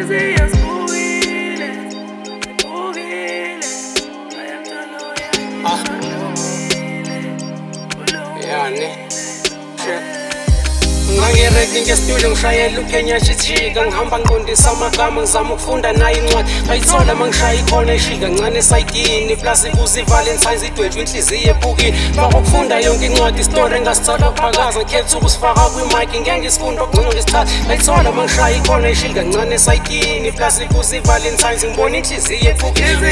Ngangiredi ngestudio ngishayela uKenya Chijika ngihamba ngiqondisa amagama ngizama ukufunda nayo incwadi ngayithola mangishaya ikhona ishika ncane esayidini plus kuzi Valentine's idwetshwe inhliziyo ebhukini bako ukufunda yonke incwadi story engasithola kuphakaza ngikhetha ukusifaka kwi-mic ngeke ngisifunda okugcina ngesithatha ngayithola mangishaya ikhona ishika ncane esayidini plus kuzi Valentine's ngibona inhliziyo ebhukini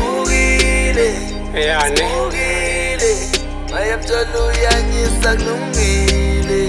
yani mayamtshalo uyanyisa kulungile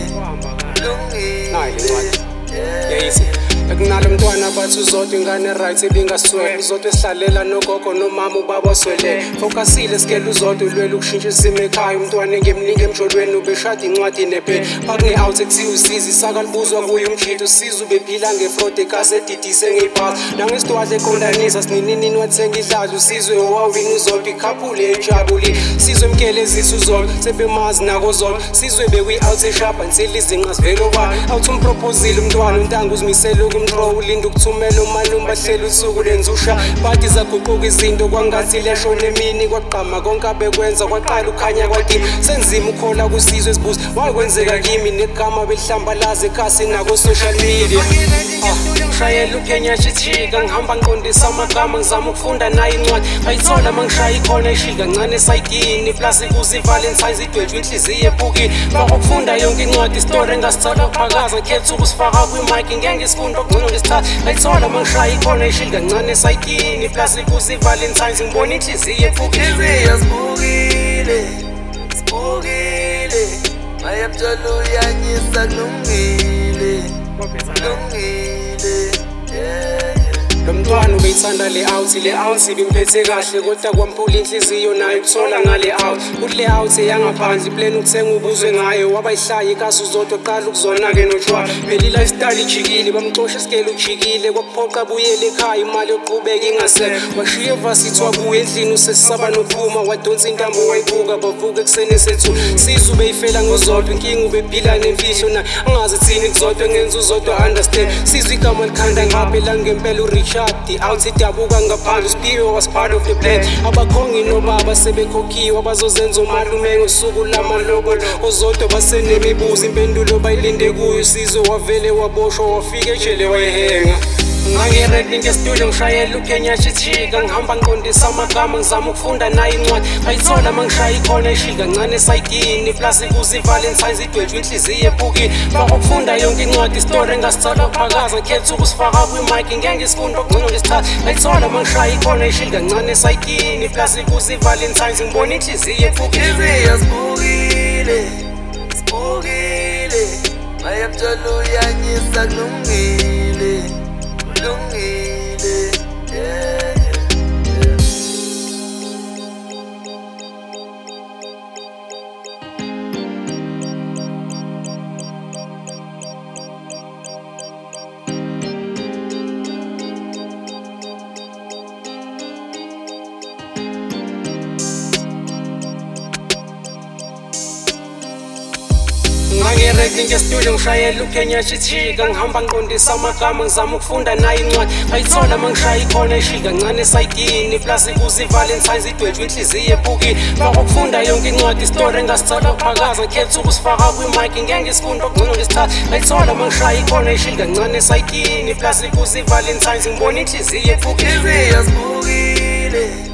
Ekunalo mntwana bathi uzodwa ingane right ebingaswele uzodwa esihlalela nogogo nomama ubaba oswele focusile skele uzodwa ulwela ukushintsha isimo ekhaya umntwana ngemningi emjolweni ubeshada incwadi nephela bakune-out ekuthiwa usizi sakalibuzwa kuye umjito usiza ubephila ngefrod ekasedidise ngeyibhasi nangesitwadla eqondanisa sinininini wathenga idladla usizwe owawini uzodwa ikhaphule ejabulile sizwe emkelezisa uzodwa sebemazi nako zodwa sizwe bekwi-out eshapa nsila izinqa sivelo kwayo awuthi umproposile umntwana untanga uzimisele kumthrow ulinda ukuthumela umalumba ahleli usuku lenza usha badi zaguquka izinto kwangathi leshona emini kwaqama konke abekwenza kwaqala ukhanya kwadini senzima ukhola kusizwe esibuza wayekwenzeka kimi negama belihlambalaza ekhasi nako-social media ngishayela uKenya Chijika ngihamba ngiqondisa amagama ngizama ukufunda nayo incwadi ngayithola mangishaya ikhona ishika ncane esayidini plus kuzi Valentine's idwetshwe inhliziyo ebhukini bako ukufunda yonke incwadi story engasithola kuphakaza ngikhetha ukusifaka kwi-mic ngeke ngisifunda okugcina ngesithatha ngayithola mangishaya ikhona ishika ncane esayidini plus kuzi Valentine's ngibona inhliziyo ebhukini sibukile mayamtshalo uyanyisa kulungile lo mntwana ubeyithanda le-out ibimphethe kahle kodwa kwamphula inhliziyo nayo kuthola ngale-out kuthi le-out eyangaphandle ipleni ukuthenga ubuzwe ngayo wabayihlaya ikasi uzodwa qala ukuzona-ke notshwala phela i-lifestyle ijikile bamxosha isikele ujikile kwakuphoqa abuyele ekhaya imali yokuqhubeka ingasekho washiya evasithi wabuya endlini usesisaba nokuphuma wadonsa intambo wayibuka bavuka ekuseni esethu siza ubeyifela ngozodwa inkinga ubephila nemfihlo naye angazi thini kuzodwa ngenza uzodwa understand sizwe igama likhanda ngaphela ngempela urich out idabuka ngaphandle uSpiwe was part of the plan abakhongi nobaba sebekhokhiwe abazozenza umalume ngosuku lamalobolo ozodwa basenemibuzo impendulo bayilinde kuyo usizwe wavele waboshwa wafika ejele wayehenga ngangiredi ngestudio ngishayela uKenya Chijika ngihamba ngiqondisa amagama ngizama ukufunda nayo incwadi ngayithola mangishaya ikhona ishika ncane esayidini plus kuzi Valentine's idwetshwe inhliziyo ebhukini bako ukufunda yonke incwadi story engasithola kuphakaza ngikhetha ukusifaka kwi-mic ngeke ngisifunda okugcina ngesithatha ngayithola mangishaya ikhona ishika ncane esayidini plus kuzi Valentine's ngibona inhliziyo ebhukini sibukile mayamtshalo uyanyisa kulungile ngangiredi ngestudio ngishayela uKenya Chijika ngihamba ngiqondisa amagama ngizama ukufunda nayo incwadi ngayithola mangishaya ikhona ishika ncane esayidini plus kuzi Valentine's idwetshwe inhliziyo ebhukini bako ukufunda yonke incwadi story engasithola kuphakaza ngikhetha ukusifaka kwi-mic ngeke ngisifunda okugcina ngesithatha ngayithola mangishaya ikhona ishika ncane esayidini plus kuzi Valentine's ngibona inhliziyo ebhukini sibukile